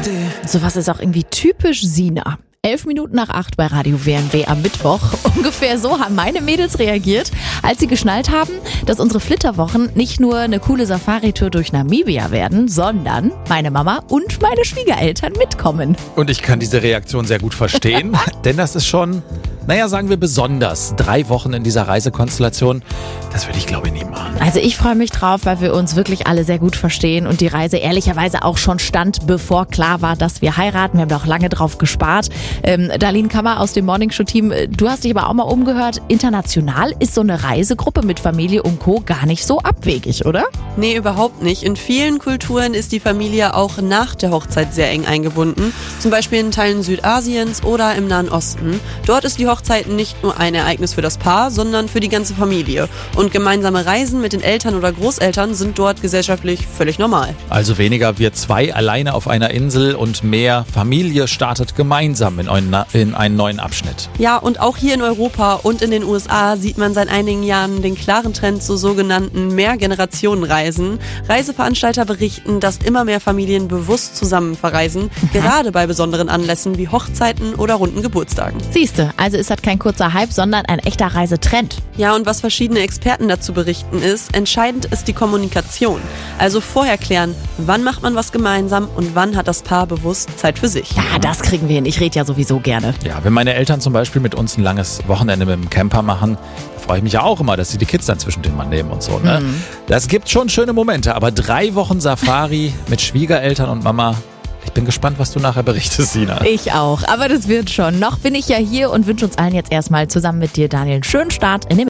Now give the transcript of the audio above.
Sowas ist auch irgendwie typisch Sina. 7:11 bei Radio WNW am Mittwoch. Ungefähr so haben meine Mädels reagiert, als sie geschnallt haben, dass unsere Flitterwochen nicht nur eine coole Safari-Tour durch Namibia werden, sondern meine Mama und meine Schwiegereltern mitkommen. Und ich kann diese Reaktion sehr gut verstehen, denn das ist schon, sagen wir besonders. 3 Wochen in dieser Reisekonstellation, das würde ich glaube ich nie machen. Also ich freue mich drauf, weil wir uns wirklich alle sehr gut verstehen und die Reise ehrlicherweise auch schon stand, bevor klar war, dass wir heiraten. Wir haben da auch lange drauf gespart. Darlene Kammer aus dem Morningshow-Team, du hast dich aber auch mal umgehört. International ist so eine Reisegruppe mit Familie und Co. gar nicht so abwegig, oder? Nee, überhaupt nicht. In vielen Kulturen ist die Familie auch nach der Hochzeit sehr eng eingebunden. Zum Beispiel in Teilen Südasiens oder im Nahen Osten. Dort ist die Hochzeit nicht nur ein Ereignis für das Paar, sondern für die ganze Familie. Und gemeinsame Reisen mit den Eltern oder Großeltern sind dort gesellschaftlich völlig normal. Also weniger wir 2 alleine auf einer Insel und mehr Familie startet gemeinsam in einen neuen Abschnitt. Ja, und auch hier in Europa und in den USA sieht man seit einigen Jahren den klaren Trend zu sogenannten Mehrgenerationenreisen. Reiseveranstalter berichten, dass immer mehr Familien bewusst zusammen verreisen, gerade bei besonderen Anlässen wie Hochzeiten oder runden Geburtstagen. Siehste, also ist das kein kurzer Hype, sondern ein echter Reisetrend. Ja, und was verschiedene Experten dazu berichten ist, entscheidend ist die Kommunikation. Also vorher klären, wann macht man was gemeinsam und wann hat das Paar bewusst Zeit für sich. Ja, das kriegen wir hin. Ich rede ja sowieso gerne. Ja, wenn meine Eltern zum Beispiel mit uns ein langes Wochenende mit dem Camper machen, da freue ich mich ja auch immer, dass sie die Kids dann zwischendrin mal nehmen und so. Ne? Das gibt schon schöne Momente, aber 3 Wochen Safari mit Schwiegereltern und Mama. Ich bin gespannt, was du nachher berichtest, Sina. Ich auch, aber das wird schon. Noch bin ich ja hier und wünsche uns allen jetzt erstmal zusammen mit dir, Daniel, einen schönen Start in den